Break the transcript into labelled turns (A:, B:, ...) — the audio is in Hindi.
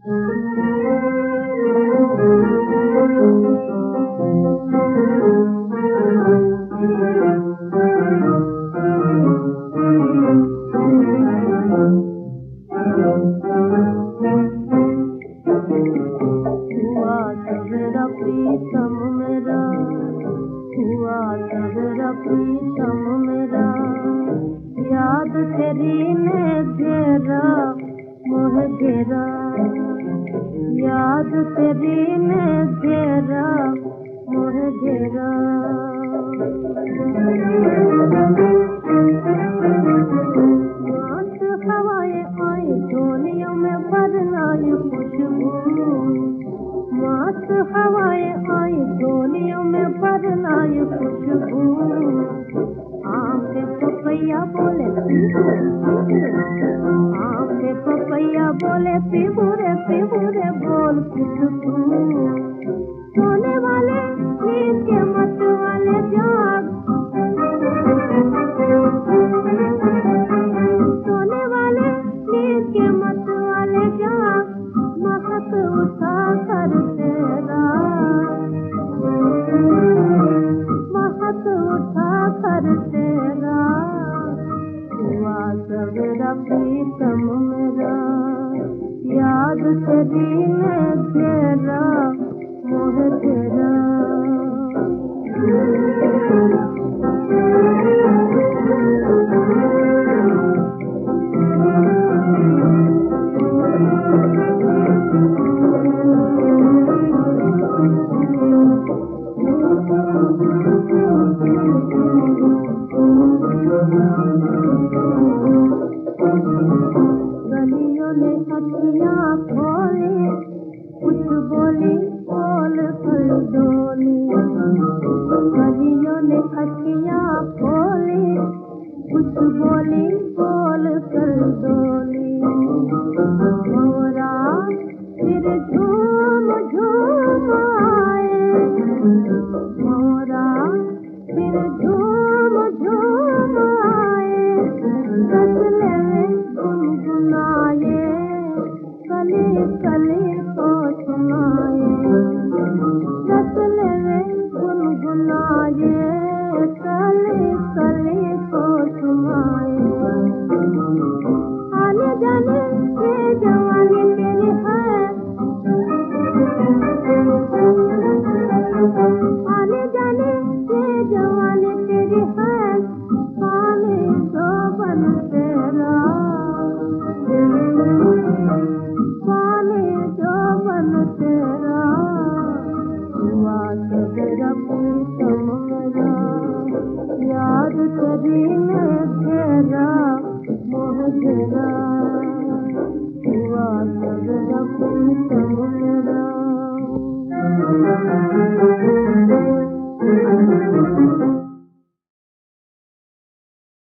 A: प्रीतम मेरा हुआ सवेरा प्रीतम मेरा, याद तेरी ने घेरा मोह घेरा, याद तेरी ने घेरा मोह घेरा। मस्त हवाएं आई झोलियों में बदलाई खुशबू, मस्त हवाएं आई झोलियों में बदलाई खुशबू। आम के पपैया बोले आम के पपैया बोले पिबूरे बोल खुशबू। सोने वाले नींद के मत वाले जाग, सोने वाले नींद के मत वाले जाग, महक उठा कर तेरा, महक उठा कर तेरा, हुआ सवेरा प्रीतम मेरा, याद तेरी ने घेरा मोह घेरा। गलियों ने अखियाँ खोली, कुछ बोली बोल कर डोली, गलियों ने अखियाँ खोली, कुछ बोली बोल कर डोली। मोरा फिर झूम झूम आए, मोरा फिर झूम झूम आए, गजले में गुनगुनाए, कली कली को सुनाए, गजले में गुनगुनाए, कली कली को सुनाए। आने जाने ये जवानी तेरी है, आने जाने ये जवानी तेरी है, पाले जो बन तेरा, पाले जो बन तेरा, हुआ सवेरा प्रीतम मेरा, याद तेरी ने घेरा मोह घेरा।